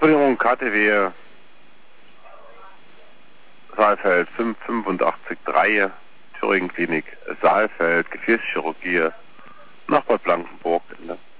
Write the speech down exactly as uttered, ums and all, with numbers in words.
Entschuldigung, K T W Saalfeld fünf fünfundachtzig drei, Thüringen Klinik, Saalfeld, Gefäßchirurgie, Nachbar Blankenburg.